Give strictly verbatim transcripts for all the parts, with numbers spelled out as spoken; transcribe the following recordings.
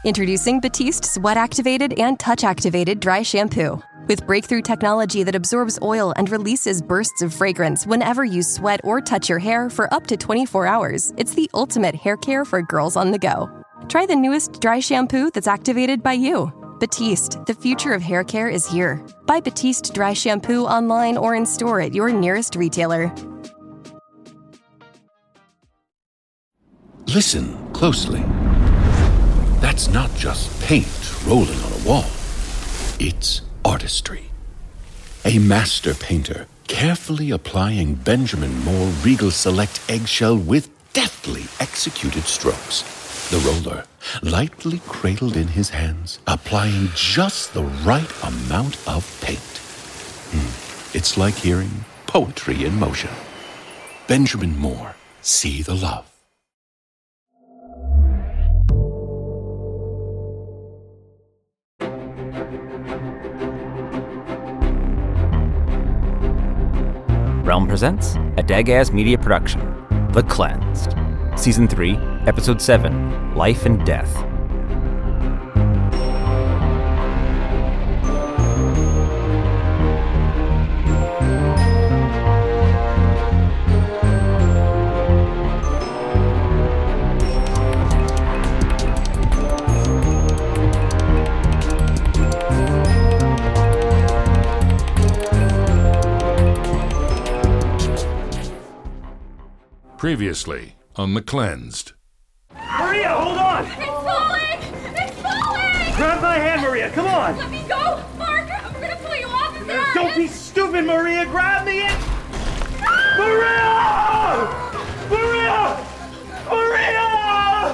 Introducing Batiste sweat-activated and touch-activated dry shampoo. With breakthrough technology that absorbs oil and releases bursts of fragrance whenever you sweat or touch your hair for up to twenty-four hours, it's the ultimate hair care for girls on the go. Try the newest dry shampoo that's activated by you. Batiste, the future of hair care is here. Buy Batiste dry shampoo online or in store at your nearest retailer. Listen closely. That's not just paint rolling on a wall. It's artistry. A master painter carefully applying Benjamin Moore Regal Select eggshell with deftly executed strokes. The roller, lightly cradled in his hands, applying just the right amount of paint. Mm, it's like hearing poetry in motion. Benjamin Moore, see the love. Realm presents a Dagaz Media production, The Cleansed. Season three, Episode seven, Life and Death. Previously on The Cleansed. Maria, hold on! It's falling! It's falling! Grab my hand, Maria, come on! Let me go! Mark, I'm gonna pull you off of there! Don't be stupid, Maria! Grab me in! Maria! Maria! Maria!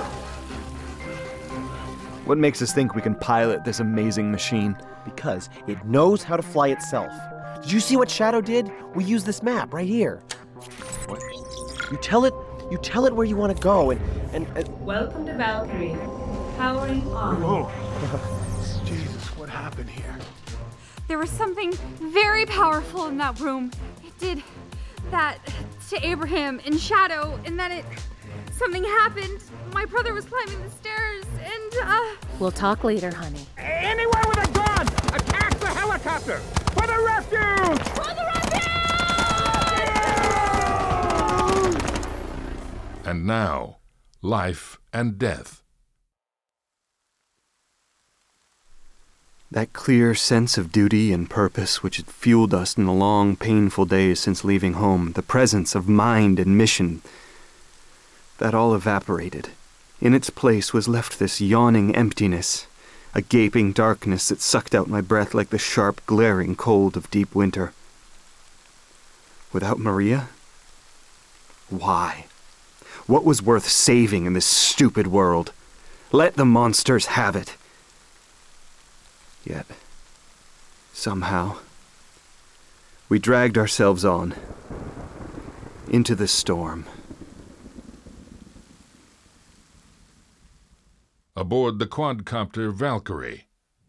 What makes us think we can pilot this amazing machine? Because it knows how to fly itself. Did you see what Shadow did? We use this map right here. What? You tell it, you tell it where you want to go, and, and, and... Welcome to Valkyrie. Powering on. Oh, Jesus, what happened here? There was something very powerful in that room. It did that to Abraham in Shadow, and then it... something happened. My brother was climbing the stairs, and, uh... We'll talk later, honey. Anywhere with a gun! Attack the helicopter! For the refuge! For the refuge! And now, Life and Death. That clear sense of duty and purpose which had fueled us in the long, painful days since leaving home, the presence of mind and mission, that all evaporated. In its place was left this yawning emptiness, a gaping darkness that sucked out my breath like the sharp, glaring cold of deep winter. Without Maria? Why? What was worth saving in this stupid world? Let the monsters have it. Yet, somehow, we dragged ourselves on into the storm. Aboard the quadcopter Valkyrie.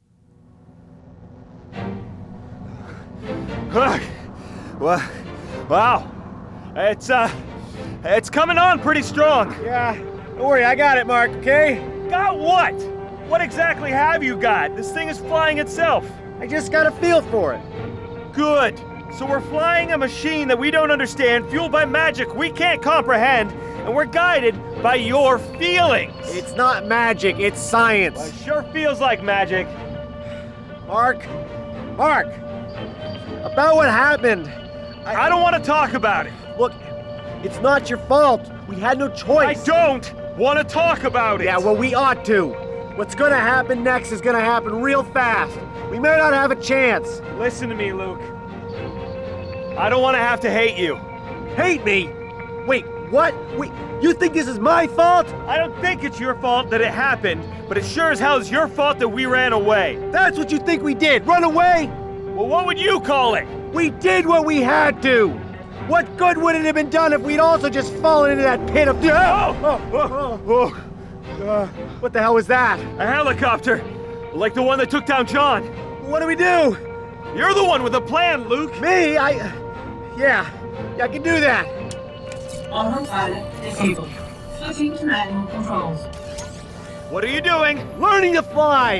Well, wow. It's, uh, it's coming on pretty strong. Yeah, don't worry, I got it, Mark, okay? Got what? What exactly have you got? This thing is flying itself. I just got a feel for it. Good. So we're flying a machine that we don't understand, fueled by magic we can't comprehend, and we're guided by your feelings. It's not magic, it's science. Well, it sure feels like magic. Mark, Mark, about what happened. I, I don't want to talk about it. Look, it's not your fault. We had no choice. I don't want to talk about it. Yeah, well, we ought to. What's gonna happen next is gonna happen real fast. We may not have a chance. Listen to me, Luke. I don't want to have to hate you. Hate me? Wait, what? Wait, you think this is my fault? I don't think it's your fault that it happened, but it sure as hell is your fault that we ran away. That's what you think we did, run away? Well, what would you call it? We did what we had to. What good would it have been done if we'd also just fallen into that pit of... Oh! Oh! Oh! oh. Uh, what the hell was that? A helicopter, like the one that took down John. What do we do? You're the one with a plan, Luke. Me? I... Yeah, yeah, I can do that. Autopilot disabled. Switching to manual controls. What are you doing? Learning to fly!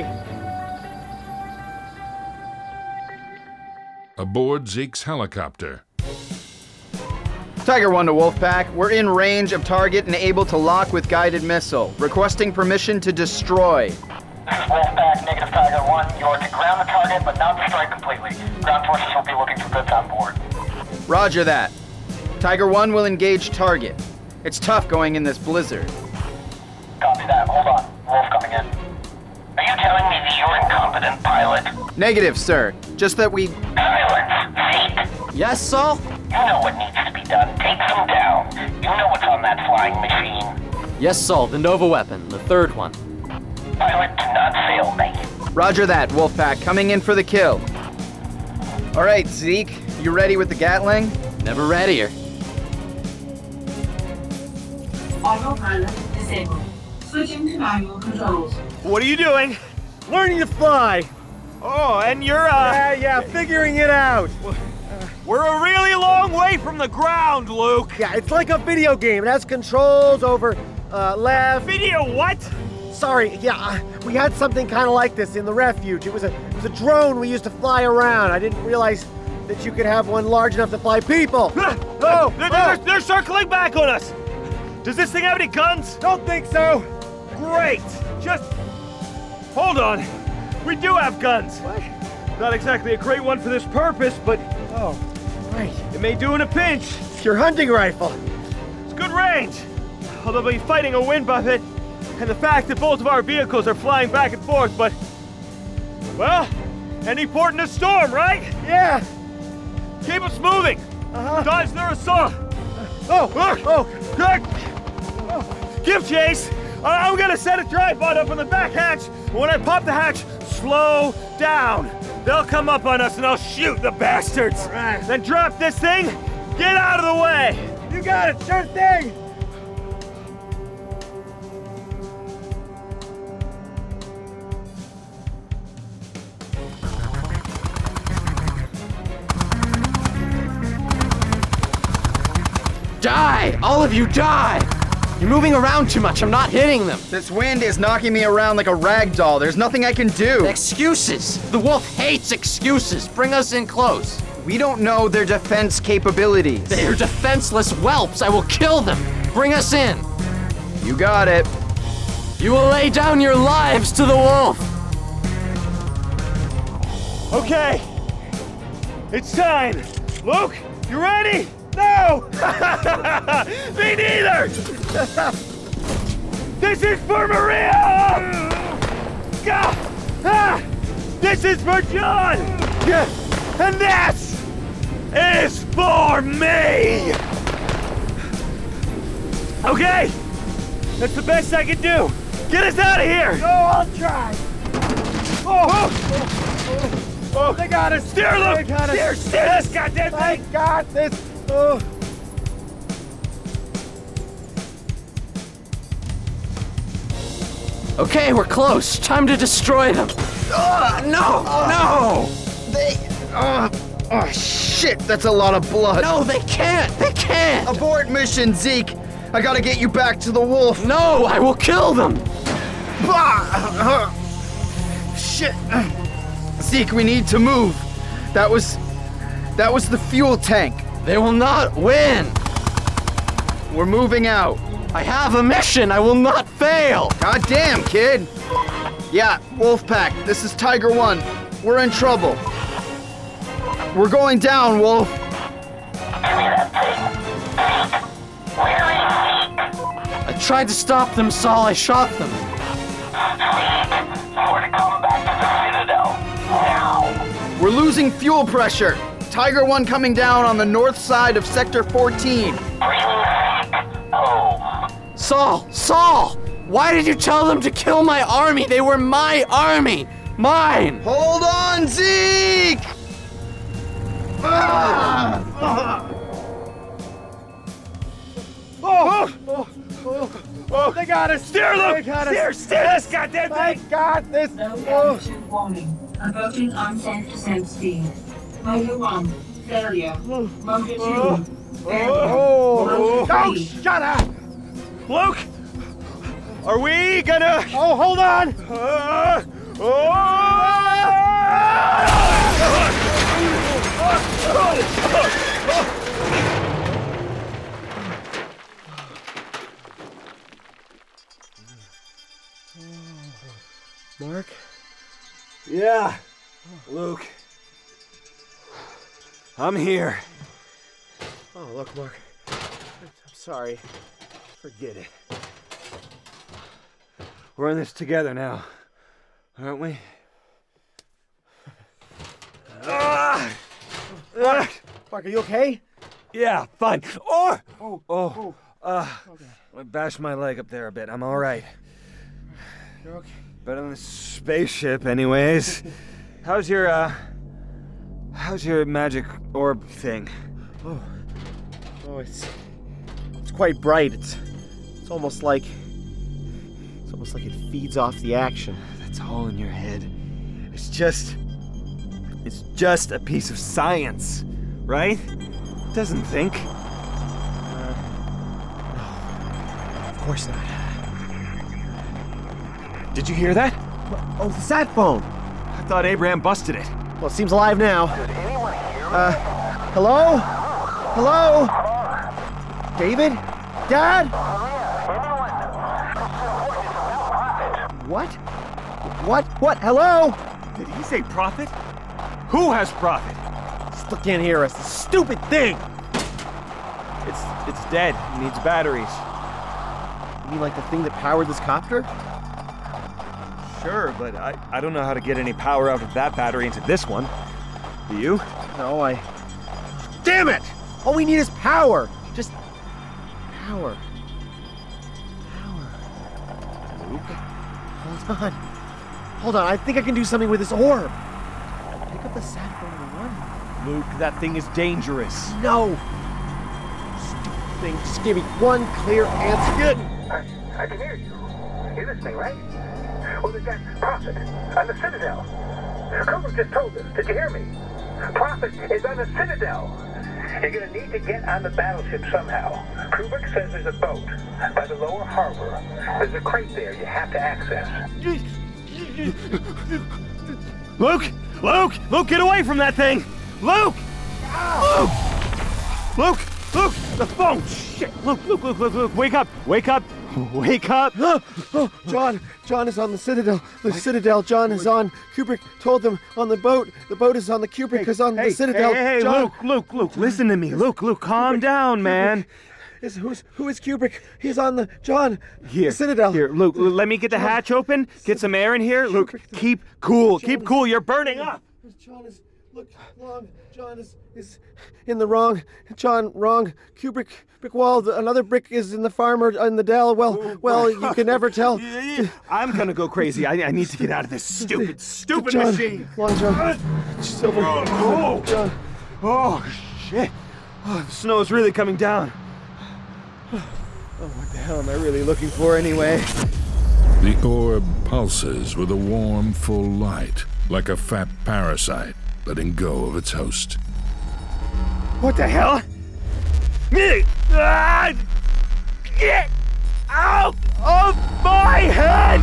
Aboard Zeke's helicopter. Tiger one to Wolfpack. We're in range of target and able to lock with guided missile. Requesting permission to destroy. This is Wolfpack, negative Tiger one. You are to ground the target, but not destroy completely. Ground forces will be looking for goods on board. Roger that. Tiger one will engage target. It's tough going in this blizzard. Copy that. Hold on. Wolf coming in. Are you telling me that you're incompetent, pilot? Negative, sir. Just that we... Silence! Zeke! Yes, Saul? You know what needs to be done. Take them down. You know what's on that flying machine. Yes, Saul. The Nova weapon. The third one. Pilot, do not fail me. Roger that, Wolfpack. Coming in for the kill. All right, Zeke. You ready with the Gatling? Never readier. Autopilot disabled. Switching to manual controls. What are you doing? Learning to fly! Oh, and you're, uh... Yeah, yeah, figuring it out. We're a really long way from the ground, Luke. Yeah, it's like a video game. It has controls over, uh, left... Video what? Sorry, yeah, uh, we had something kind of like this in the refuge. It was a it was a drone we used to fly around. I didn't realize that you could have one large enough to fly people. Oh, they're, they're, they're circling back on us. Does this thing have any guns? Don't think so. Great. Just hold on. We do have guns. What? Not exactly a great one for this purpose, but oh, right. It may do in a pinch. It's your hunting rifle. It's good range. Although we'll be fighting a wind buffet, and the fact that both of our vehicles are flying back and forth, but well, any port in a storm, right? Yeah. Keep us moving. Uh-huh. Dodge their assault. Oh, oh, oh. Give chase. I'm gonna set a tripod up on the back hatch. When I pop the hatch, slow down. They'll come up on us and I'll shoot the bastards. All right. Then drop this thing. Get out of the way. You got it. Sure thing. Die! All of you die! You're moving around too much. I'm not hitting them. This wind is knocking me around like a rag doll. There's nothing I can do. Excuses! The wolf hates excuses. Bring us in close. We don't know their defense capabilities. They are defenseless whelps. I will kill them. Bring us in. You got it. You will lay down your lives to the wolf. Okay. It's time. Luke, you ready? No! Me neither! This is for Maria! God! Ah! This is for John! And this is for me! Okay? That's the best I can do. Get us out of here! No, I'll try. Oh, oh, oh, oh. They got us. Steer, Luke! They got us. Steer, steer this goddamn thing! I got this. Oh. Okay, we're close. Time to destroy them. Uh, no, uh, no! They, uh, oh shit, that's a lot of blood. No, they can't, they can't! Abort mission, Zeke. I gotta get you back to the wolf. No, I will kill them! Bah! Shit. Zeke, we need to move. That was, that was the fuel tank. They will not win! We're moving out. I have a mission, I will not fail! God damn, kid! Yeah, Wolfpack, this is Tiger one. We're in trouble. We're going down, Wolf. I tried to stop them, Saul, I shot them. We're to come back to the Citadel, now. We're losing fuel pressure. Tiger one coming down on the north side of Sector fourteen. Oh. Saul! Saul! Why did you tell them to kill my army? They were my army! Mine! Hold on, Zeke! Ah! Ah! Oh, oh, oh, oh, they got us. Steer, Luke! They got Steer, us. steer this goddamn thing! I got this. Low Oh. altitude warning. Approaching unsafe descent speed. Motor one. Failure. Motor two. Oh, Failure. oh, Motor oh, three. shut up! Luke! Are we gonna... Oh, hold on! Uh, oh! Mark? Yeah, Luke. I'm here. Oh, look, Mark. I'm sorry. Forget it. We're in this together now, aren't we? Ah! Ah! Mark, are you okay? Yeah, fine. Oh! Oh, oh, uh, okay. I bashed my leg up there a bit. I'm all right. You're okay. Better than the spaceship, anyways. How's your, uh, how's your magic orb thing? Oh, oh, it's, it's quite bright. It's, it's almost like, it's almost like it feeds off the action. That's all in your head. It's just, it's just a piece of science, right? It doesn't think. Uh, no, of course not. Did you hear that? Oh, the sat phone. I thought Abraham busted it. Well, it seems alive now. Does anyone hear me? Uh, hello? Hello? David? Dad? What? What? What? Hello? Did he say prophet? Who has prophet? Still can't hear us. Stupid thing! It's it's dead. It needs batteries. You mean like the thing that powered this copter? Sure, but I, I don't know how to get any power out of that battery into this one. Do you? No, I... Damn it! All we need is power! Just... power. Power. Luke? Hold on. Hold on, I think I can do something with this orb. Pick up the sat phone and run. Luke, that thing is dangerous. No! Stupid thing, just give me one clear answer. Good! I, I can hear you. You're listening, right? Well, there's that Prophet on the Citadel. Kubrick just told us. Did you hear me? Prophet is on the Citadel. You're going to need to get on the battleship somehow. Kubrick says there's a boat by the lower harbor. There's a crate there you have to access. Luke! Luke! Luke, get away from that thing! Luke! Luke! Luke! Luke! The phone! Shit! Luke, Luke, Luke, Luke, Luke, wake up! Wake up! Wake up! Oh, oh, John! John is on the Citadel. The Citadel. John is on. Kubrick told them on the boat. The boat is on the Kubrick Hey, is on hey, the Citadel. Hey, hey, hey, John. Luke, Luke, Luke, listen to me. Luke, Luke, calm down, man. Is who's who is Kubrick? He's on the John. Here, the Citadel. Here, Luke, let me get the hatch open. Get some air in here. Luke, keep cool. John Keep is- cool. You're burning up. John is look wrong. John is is in the wrong. John wrong. Kubrick brick wall. The, another brick is in the farmer in the dell. Well, well, you can never tell. I'm gonna go crazy. I, I need to get out of this stupid, stupid John, machine. Long John. Silver. Oh, John. Oh, shit. Oh, the snow is really coming down. Oh, what the hell am I really looking for anyway? The orb pulses with a warm, full light, like a fat parasite letting go of its host. What the hell? Ah! Get out of my head!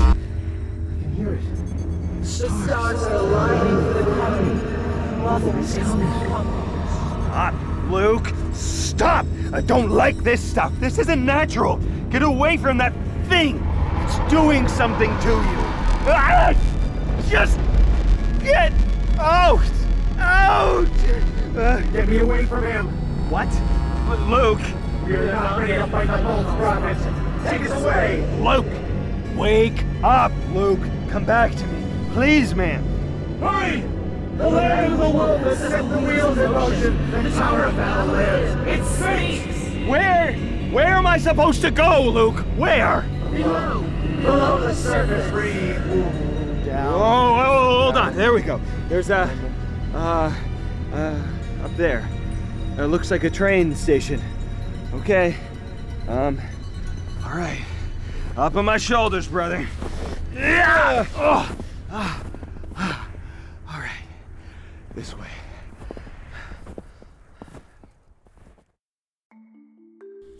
The stars are aligning for the coming. Mother is coming. Stop, Luke. Stop! I don't like this stuff. This isn't natural. Get away from that thing. It's doing something to you. Ah! Just get out! Out! Uh, Get me away from him. what? But Luke. We're not ready to fight the bold Prophet. Take us away. Luke! Wake up, Luke. Come back to me. Please, man. Hurry! The land of the wolf has set the wheels in motion. The Tower of Battle lives. It speaks. Where? Where am I supposed to go, Luke? Where? Below. Below the surface. Breathe. Oh, oh, hold on. There we go. There's a, uh, uh, up there. It looks like a train station. Okay. Um, all right. Up on my shoulders, brother. Yeah! Oh. Ah. Ah. All right. This way.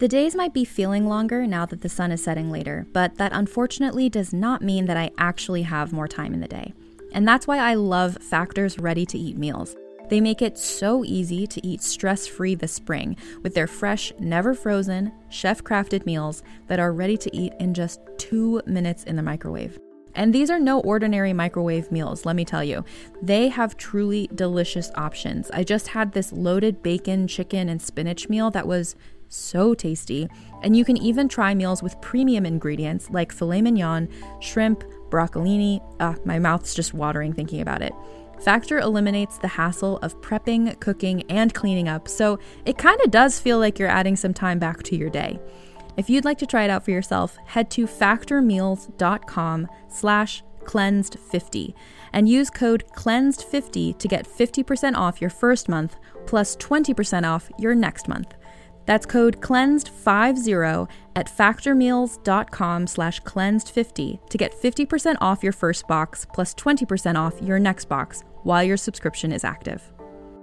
The days might be feeling longer now that the sun is setting later, but that unfortunately does not mean that I actually have more time in the day. And that's why I love Factor's ready-to-eat meals. They make it so easy to eat stress-free this spring with their fresh, never-frozen, chef-crafted meals that are ready to eat in just two minutes in the microwave. And these are no ordinary microwave meals, let me tell you. They have truly delicious options. I just had this loaded bacon, chicken, and spinach meal that was so tasty. And you can even try meals with premium ingredients like filet mignon, shrimp, broccolini. Ah, my mouth's just watering thinking about it. Factor eliminates the hassle of prepping, cooking, and cleaning up, so it kind of does feel like you're adding some time back to your day. If you'd like to try it out for yourself, head to factormeals.com slash cleansed50 and use code cleansed fifty to get fifty percent off your first month plus twenty percent off your next month. That's code cleansed fifty at factormeals.com slash cleansed fifty to get fifty percent off your first box plus twenty percent off your next box while your subscription is active.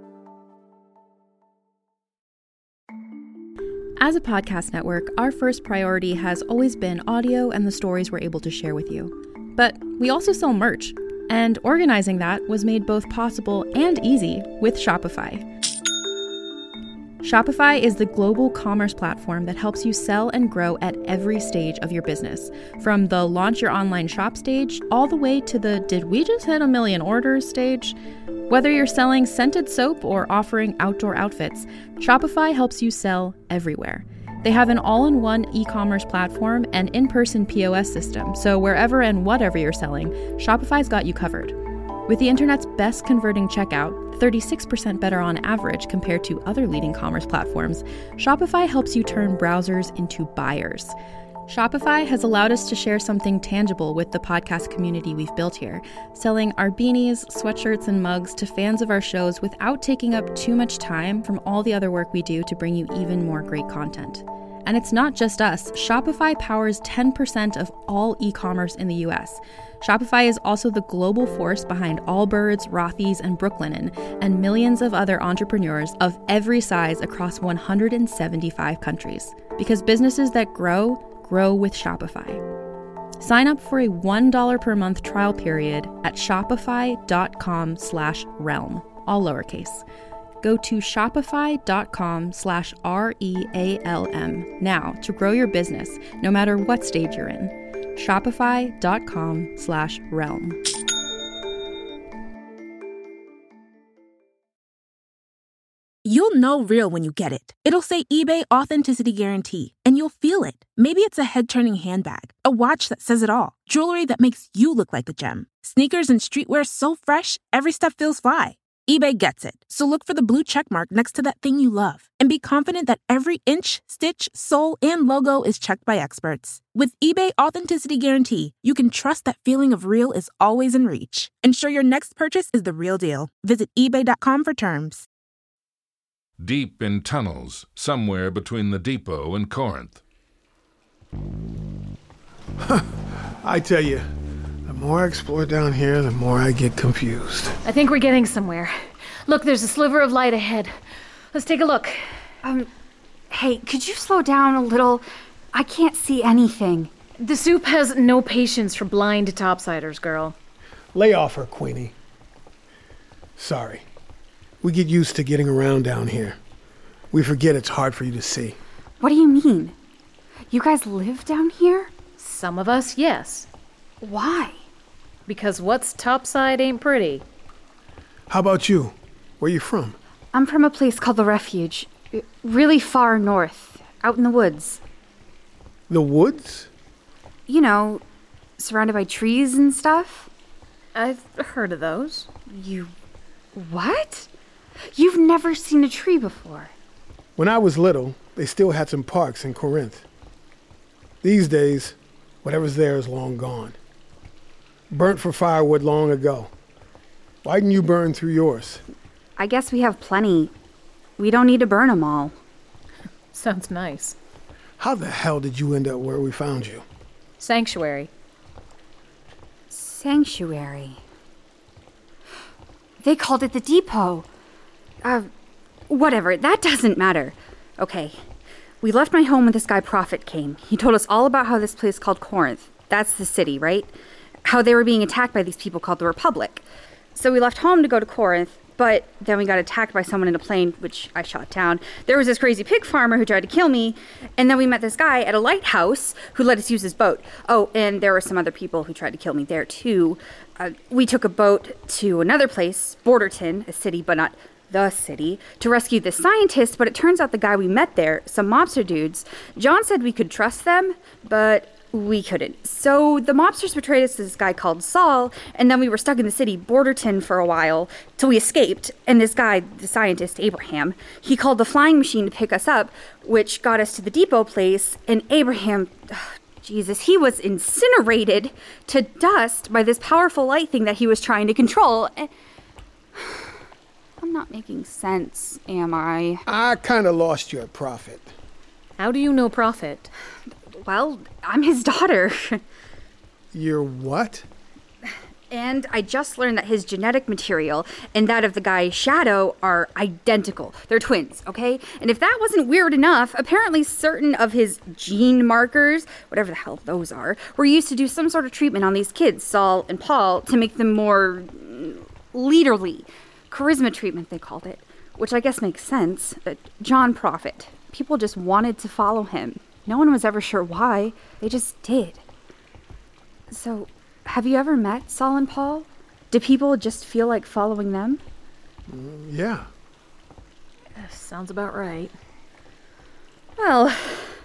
As a podcast network, our first priority has always been audio and the stories we're able to share with you. But we also sell merch, and organizing that was made both possible and easy with Shopify. Shopify is the global commerce platform that helps you sell and grow at every stage of your business, from the launch your online shop stage all the way to the did we just hit a million orders stage. Whether you're selling scented soap or offering outdoor outfits, Shopify helps you sell everywhere. They have an all-in-one e-commerce platform and in-person P O S system, so wherever and whatever you're selling, Shopify's got you covered. With the internet's best converting checkout, thirty-six percent better on average compared to other leading commerce platforms, Shopify helps you turn browsers into buyers. Shopify has allowed us to share something tangible with the podcast community we've built here, selling our beanies, sweatshirts, and mugs to fans of our shows without taking up too much time from all the other work we do to bring you even more great content. And it's not just us. Shopify powers ten percent of all e-commerce in the U S. Shopify is also the global force behind Allbirds, Rothy's, and Brooklinen, and millions of other entrepreneurs of every size across one hundred seventy-five countries. Because businesses that grow, grow with Shopify. Sign up for a one dollar per month trial period at shopify.com slash realm, all lowercase. Go to shopify.com slash R-E-A-L-M now to grow your business, no matter what stage you're in. Shopify.com slash realm. You'll know real when you get it. It'll say eBay Authenticity Guarantee, and you'll feel it. Maybe it's a head-turning handbag, a watch that says it all, jewelry that makes you look like a gem, sneakers and streetwear so fresh, every step feels fly. eBay gets it, so look for the blue check mark next to that thing you love, and be confident that every inch, stitch, sole, and logo is checked by experts. With eBay Authenticity Guarantee, you can trust that feeling of real is always in reach. Ensure your next purchase is the real deal. Visit ebay dot com for terms. Deep in tunnels, somewhere between the depot and Corinth. I tell you, the more I explore down here, the more I get confused. I think we're getting somewhere. Look, there's a sliver of light ahead. Let's take a look. Um, hey, could you slow down a little? I can't see anything. The soup has no patience for blind topsiders, girl. Lay off her, Queenie. Sorry. We get used to getting around down here. We forget it's hard for you to see. What do you mean? You guys live down here? Some of us, yes. Why? Because what's topside ain't pretty. How about you? Where you from? I'm from a place called The Refuge. Really far north, out in the woods. The woods? You know, surrounded by trees and stuff. I've heard of those. You... what? You've never seen a tree before. When I was little, they still had some parks in Corinth. These days, whatever's there is long gone. Burnt for firewood long ago. Why didn't you burn through yours? I guess we have plenty. We don't need to burn them all. Sounds nice. How the hell did you end up where we found you? Sanctuary. Sanctuary. They called it the depot. Uh, whatever, that doesn't matter. Okay, we left my home when this guy Prophet came. He told us all about how this place called Corinth, that's the city, right? How they were being attacked by these people called the Republic. So we left home to go to Corinth, but then we got attacked by someone in a plane, which I shot down. There was this crazy pig farmer who tried to kill me, and then we met this guy at a lighthouse who let us use his boat. Oh, and there were some other people who tried to kill me there, too. Uh, we took a boat to another place, Borderton, a city, but not the city, to rescue this scientist, but it turns out the guy we met there, some mobster dudes, John said we could trust them, but we couldn't. So the mobsters betrayed us to this guy called Saul, and then we were stuck in the city, Borderton, for a while, till we escaped. And this guy, the scientist, Abraham, he called the flying machine to pick us up, which got us to the depot place, and Abraham, oh, Jesus, he was incinerated to dust by this powerful light thing that he was trying to control. And I'm not making sense, am I? I kind of lost you at Prophet. How do you know Prophet? Well, I'm his daughter. You're what? And I just learned that his genetic material and that of the guy Shadow are identical. They're twins, okay? And if that wasn't weird enough, apparently certain of his gene markers, whatever the hell those are, were used to do some sort of treatment on these kids, Saul and Paul, to make them more leaderly. Charisma treatment, they called it, which I guess makes sense. Uh, John Prophet. People just wanted to follow him. No one was ever sure why. They just did. So, have you ever met Saul and Paul? Do people just feel like following them? Mm, yeah. Sounds about right. Well, uh,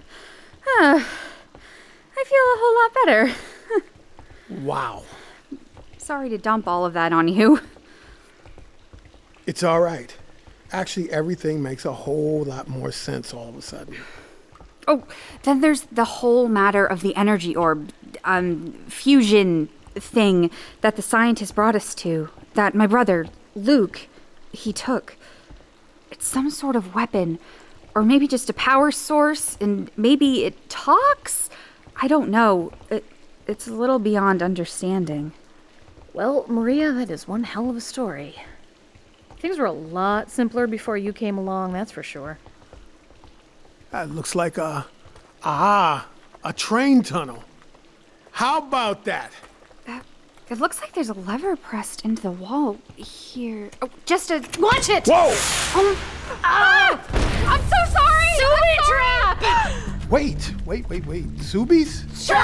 I feel a whole lot better. Wow. Sorry to dump all of that on you. It's all right. Actually, everything makes a whole lot more sense all of a sudden. Oh, then there's the whole matter of the energy orb, um, fusion thing that the scientist brought us to, that my brother, Luke, he took. It's some sort of weapon, or maybe just a power source, and maybe it talks? I don't know. It, it's a little beyond understanding. Well, Maria, that is one hell of a story. Things were a lot simpler before you came along, that's for sure. That looks like a, ah, a train tunnel. How about that? Uh, it looks like there's a lever pressed into the wall here. Oh, just a... Watch it! Whoa! Um, ah! I'm so sorry! Subi trap! Wait, wait, wait, wait. Subies?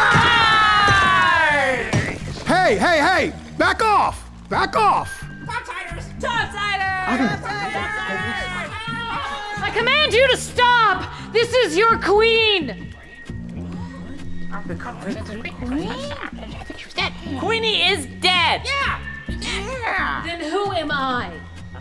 Charge! Hey, hey, hey! Back off! Back off! Topsiders! Topsiders! I command you to stop! This is your queen! Queenie is dead! Yeah! Yeah! Then who am I?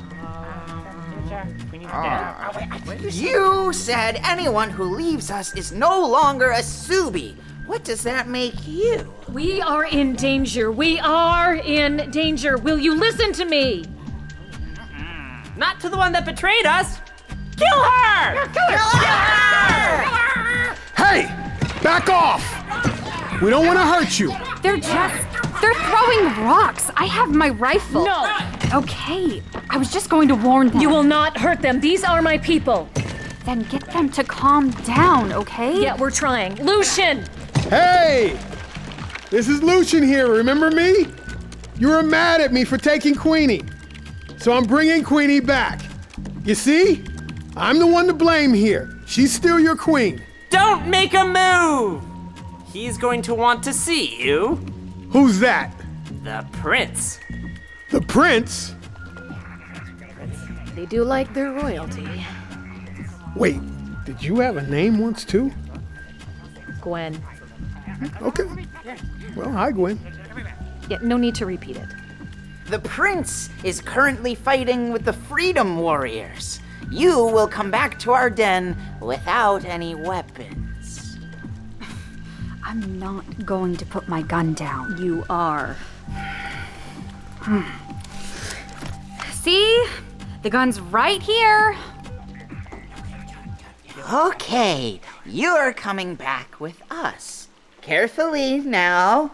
You said anyone who leaves us is no longer a Subi. What does that make you? We are in danger. We are in danger. Will you listen to me? Not to the one that betrayed us. Kill her! Yeah, kill her! Kill her! Kill her! Hey! Back off! We don't want to hurt you. They're just... They're throwing rocks. I have my rifle. No! Okay, I was just going to warn them. You will not hurt them. These are my people. Then get them to calm down, okay? Yeah, we're trying. Lucian! Hey! This is Lucian here, remember me? You were mad at me for taking Queenie. So I'm bringing Queenie back. You see? I'm the one to blame here. She's still your queen. Don't make a move! He's going to want to see you. Who's that? The prince. The prince? They do like their royalty. Wait, did you have a name once too? Gwen. Okay. Well, hi, Gwen. Yeah, no need to repeat it. The prince is currently fighting with the Freedom Warriors. You will come back to our den without any weapons. I'm not going to put my gun down. You are. See? The gun's right here. Okay, you're coming back with us. Carefully now.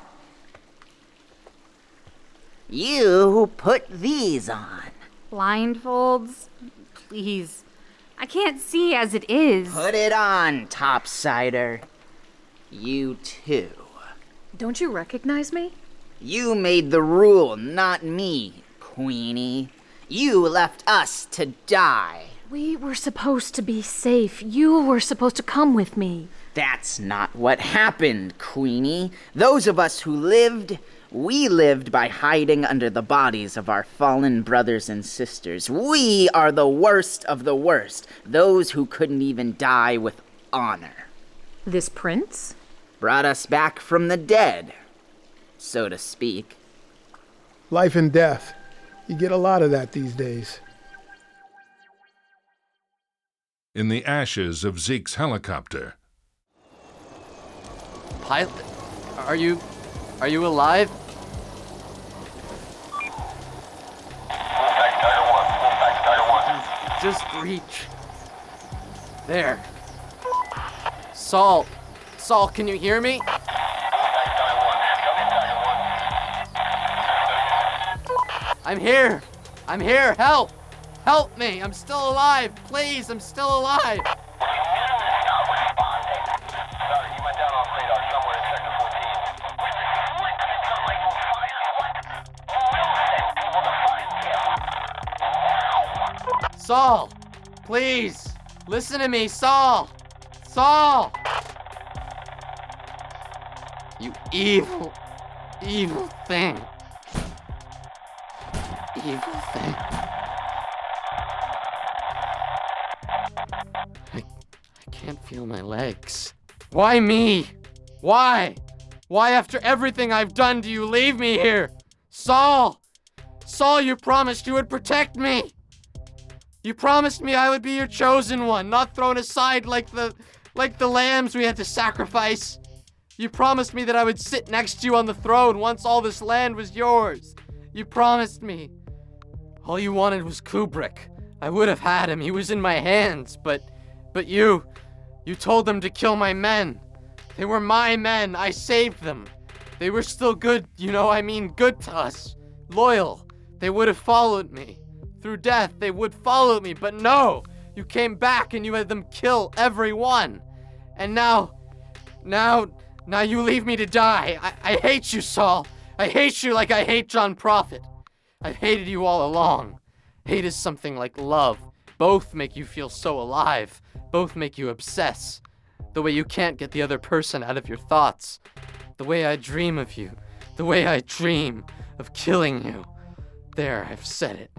You put these on. Blindfolds? Please. I can't see as it is. Put it on, Topsider. You too. Don't you recognize me? You made the rule, not me, Queenie. You left us to die. We were supposed to be safe. You were supposed to come with me. That's not what happened, Queenie. Those of us who lived, we lived by hiding under the bodies of our fallen brothers and sisters. We are the worst of the worst, those who couldn't even die with honor. This prince? Brought us back from the dead, so to speak. Life and death. You get a lot of that these days. In the ashes of Zeke's helicopter. Pilot, are you, are you alive? Just reach. There. Saul, Saul, can you hear me? I'm here. I'm here. Help. Help me. I'm still alive. Please, I'm still alive. Saul, please, listen to me, Saul. Saul. You evil, evil thing. Evil thing. I, I can't feel my legs. Why me? Why? Why after everything I've done do you leave me here? Saul! Saul, you promised you would protect me! You promised me I would be your chosen one, not thrown aside like the like the lambs we had to sacrifice. You promised me that I would sit next to you on the throne once all this land was yours. You promised me. All you wanted was Kubrick. I would have had him. He was in my hands, but but you you told them to kill my men. They were my men. I saved them. They were still good, you know, I mean good to us. Loyal. They would have followed me. Through death, they would follow me, but no! You came back and you had them kill everyone. And now, now, now you leave me to die. I, I hate you, Saul. I hate you like I hate John Prophet. I've hated you all along. Hate is something like love. Both make you feel so alive. Both make you obsess. The way you can't get the other person out of your thoughts. The way I dream of you. The way I dream of killing you. There, I've said it.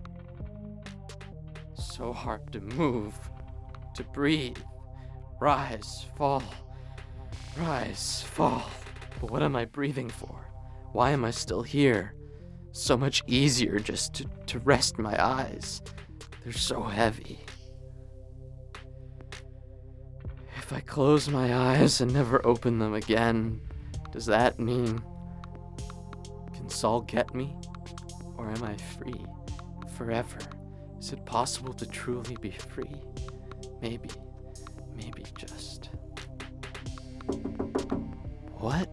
So hard to move, to breathe, rise, fall, rise, fall. But what am I breathing for? Why am I still here? So much easier just to, to rest my eyes. They're so heavy. If I close my eyes and never open them again, does that mean, can Saul get me? Or am I free forever? Is it possible to truly be free? Maybe, maybe just... What?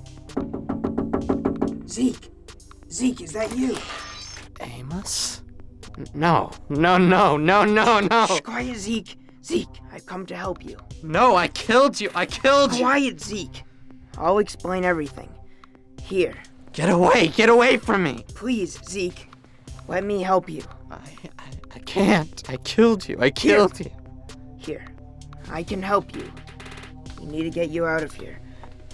Zeke! Zeke, is that you? Amos? N- No, no, no, no, no, no! Shh, quiet, Zeke! Zeke, I've come to help you. No, I killed you! I killed you! Quiet, Zeke! I'll explain everything. Here. Get away! Get away from me! Please, Zeke. Let me help you. I, I, I can't. I killed you. I killed Here. you. Here. I can help you. We need to get you out of here.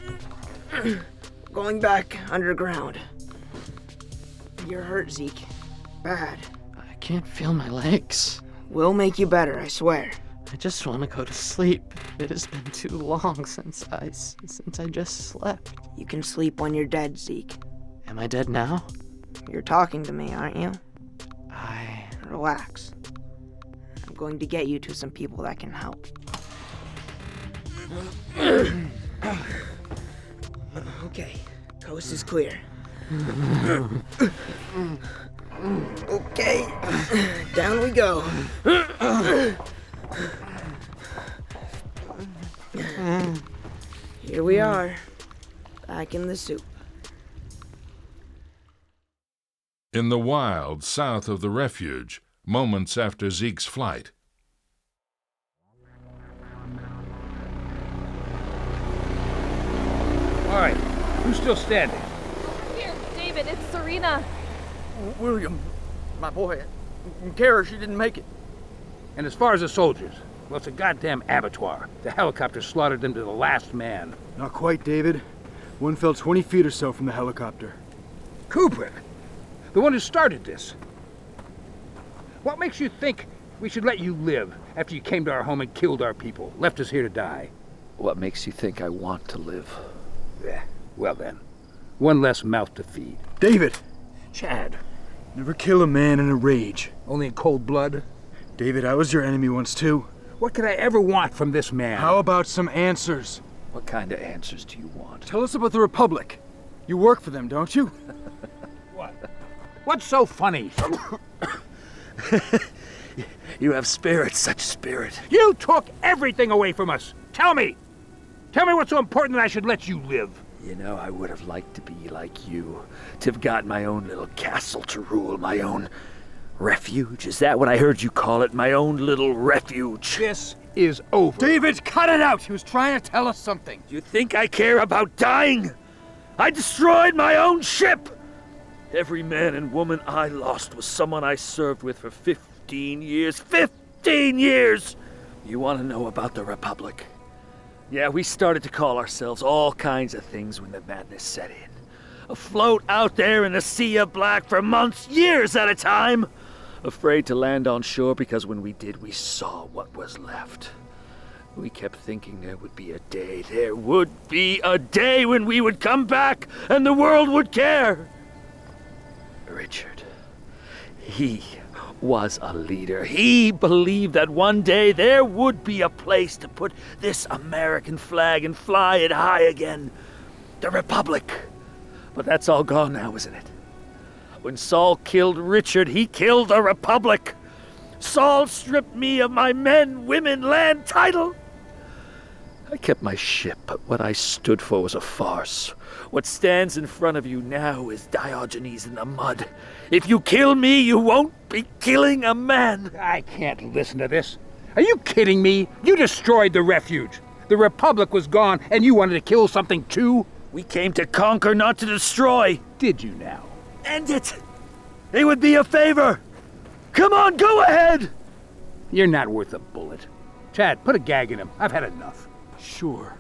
Going back underground. You're hurt, Zeke. Bad. I can't feel my legs. We'll make you better, I swear. I just want to go to sleep. It has been too long since I, since I just slept. You can sleep when you're dead, Zeke. Am I dead now? You're talking to me, aren't you? I... Relax. I'm going to get you to some people that can help. Okay, coast is clear. Okay, down we go. Here we are, back in the soup. In the wild south of the refuge, moments after Zeke's flight. All right, who's still standing? Here, David, it's Serena. William, my boy. Kara, she didn't make it. And as far as the soldiers, well, it's a goddamn abattoir. The helicopter slaughtered them to the last man. Not quite, David. One fell twenty feet or so from the helicopter. Kubrick, the one who started this. What makes you think we should let you live after you came to our home and killed our people, left us here to die? What makes you think I want to live? Yeah, well then, one less mouth to feed. David! Chad. Never kill a man in a rage. Only in cold blood? David, I was your enemy once too. What could I ever want from this man? How about some answers? What kind of answers do you want? Tell us about the Republic. You work for them, don't you? What? What's so funny? You have spirit, such spirit. You took everything away from us. Tell me. Tell me what's so important that I should let you live. You know, I would have liked to be like you, to have got my own little castle to rule, my own refuge. Is that what I heard you call it? My own little refuge. This is over. David, cut it out! He was trying to tell us something. You think I care about dying? I destroyed my own ship! Every man and woman I lost was someone I served with for fifteen years. Fifteen years! You want to know about the Republic? Yeah, we started to call ourselves all kinds of things when the madness set in. Afloat out there in the sea of black for months, years at a time. Afraid to land on shore because when we did, we saw what was left. We kept thinking there would be a day, there would be a day when we would come back and the world would care. Richard, he was a leader. He believed that one day there would be a place to put this American flag and fly it high again. The Republic. But that's all gone now, isn't it? When Saul killed Richard, he killed the Republic. Saul stripped me of my men, women, land, title. I kept my ship, but what I stood for was a farce. What stands in front of you now is Diogenes in the mud. If you kill me, you won't be killing a man. I can't listen to this. Are you kidding me? You destroyed the refuge. The Republic was gone, and you wanted to kill something too? We came to conquer, not to destroy. Did you now? End it! It would be a favor! Come on, go ahead! You're not worth a bullet. Chad, put a gag in him. I've had enough. Sure.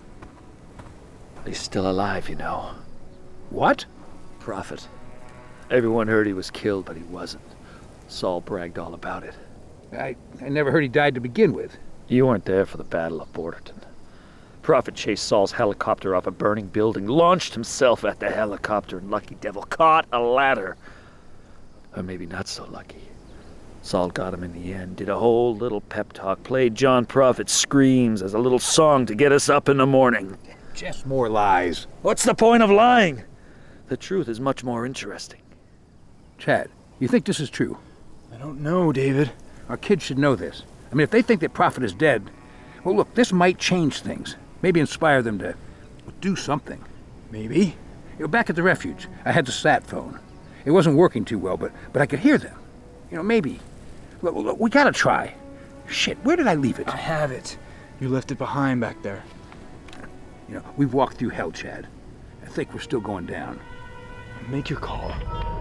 He's still alive, you know. What? Prophet. Everyone heard he was killed, but he wasn't. Saul bragged all about it. I, I never heard he died to begin with. You weren't there for the Battle of Borderton. Prophet chased Saul's helicopter off a burning building, launched himself at the helicopter, and Lucky Devil caught a ladder. Or maybe not so lucky. Saul got him in the end, did a whole little pep talk, played John Prophet's screams as a little song to get us up in the morning. Just more lies. What's the point of lying? The truth is much more interesting. Chad, you think this is true? I don't know, David. Our kids should know this. I mean, if they think that Prophet is dead, well, look, this might change things. Maybe inspire them to do something. Maybe. You know, back at the refuge, I had the sat phone. It wasn't working too well, but but I could hear them. You know, maybe. Look, look, we gotta try. Shit, where did I leave it? I have it. You left it behind back there. You know, we've walked through hell, Chad. I think we're still going down. Make your call.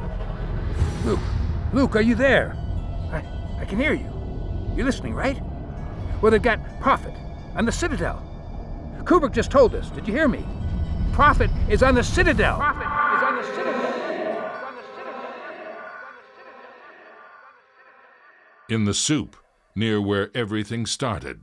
Luke, Luke, are you there? I, I can hear you. You're listening, right? Well, they've got Prophet on the Citadel. Kubrick just told us. Did you hear me? Prophet is on the Citadel. Prophet is on the Citadel. In the soup, near where everything started.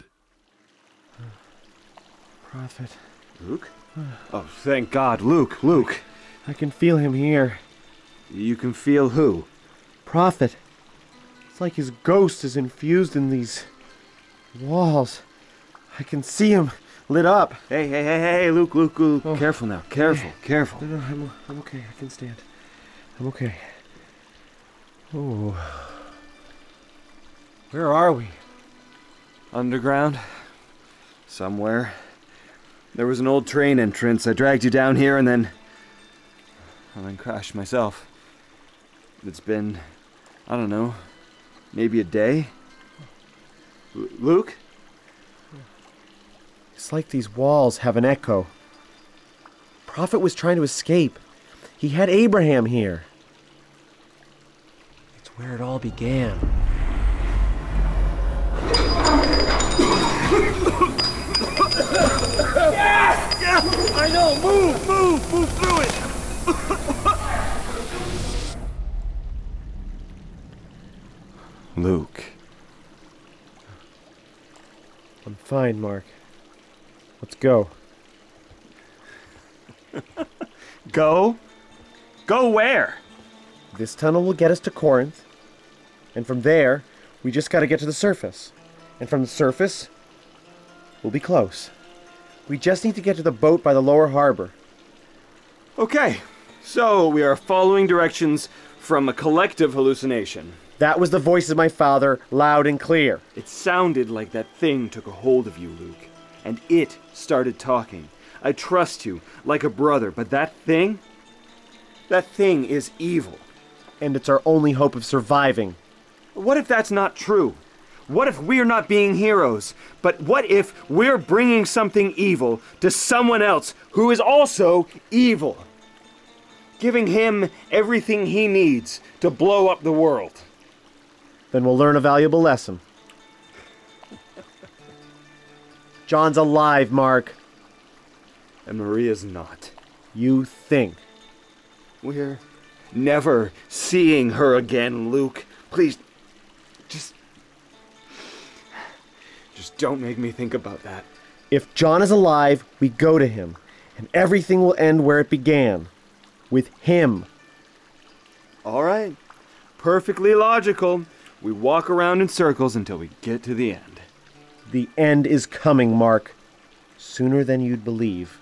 Prophet. Luke? Oh, thank God. Luke, Luke. I can feel him here. You can feel who? Prophet. It's like his ghost is infused in these walls. I can see him lit up. Hey, hey, hey, hey, Luke, Luke, Luke. Oh. Careful now. Careful, okay. careful. No, no, I'm, I'm okay. I can stand. I'm okay. Oh. Where are we? Underground? Somewhere. There was an old train entrance. I dragged you down here and then... and then crashed myself. It's been... I don't know... maybe a day? L- Luke? It's like these walls have an echo. Prophet was trying to escape. He had Abraham here. It's where it all began. Yeah! Yeah! I know! Move! Move! Move through it! Luke. I'm fine, Mark. Let's go. Go? Go where? This tunnel will get us to Corinth. And from there, we just gotta get to the surface. And from the surface, we'll be close. We just need to get to the boat by the lower harbor. Okay, so we are following directions from a collective hallucination. That was the voice of my father, loud and clear. It sounded like that thing took a hold of you, Luke. And it started talking. I trust you, like a brother, but that thing? That thing is evil. And it's our only hope of surviving. What if that's not true? What if we're not being heroes? But what if we're bringing something evil to someone else who is also evil? Giving him everything he needs to blow up the world. Then we'll learn a valuable lesson. John's alive, Mark. And Maria's not. You think. We're never seeing her again, Luke. Please, just... Just don't make me think about that. If John is alive, we go to him, and everything will end where it began. With him. All right. Perfectly logical. We walk around in circles until we get to the end. The end is coming, Mark. Sooner than you'd believe.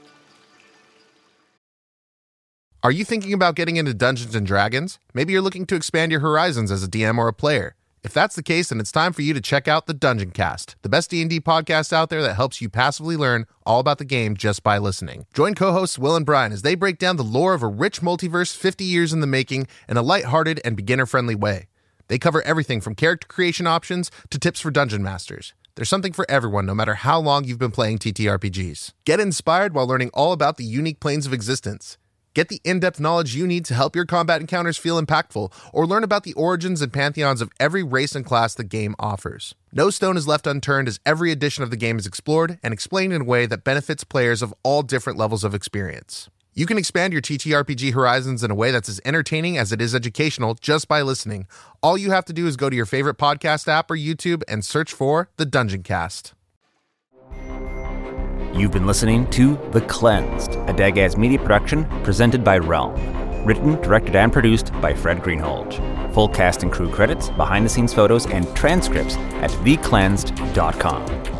Are you thinking about getting into Dungeons and Dragons? Maybe you're looking to expand your horizons as a D M or a player. If that's the case, then it's time for you to check out the Dungeon Cast, the best D and D podcast out there that helps you passively learn all about the game just by listening. Join co-hosts Will and Brian as they break down the lore of a rich multiverse fifty years in the making in a lighthearted and beginner-friendly way. They cover everything from character creation options to tips for dungeon masters. There's something for everyone, no matter how long you've been playing T T R P Gs. Get inspired while learning all about the unique planes of existence. Get the in-depth knowledge you need to help your combat encounters feel impactful, or learn about the origins and pantheons of every race and class the game offers. No stone is left unturned as every edition of the game is explored and explained in a way that benefits players of all different levels of experience. You can expand your T T R P G horizons in a way that's as entertaining as it is educational just by listening. All you have to do is go to your favorite podcast app or YouTube and search for The Dungeon Cast. You've been listening to The Cleansed, a Dagaz media production presented by Realm. Written, directed, and produced by Fred Greenhalgh. Full cast and crew credits, behind-the-scenes photos, and transcripts at the cleansed dot com.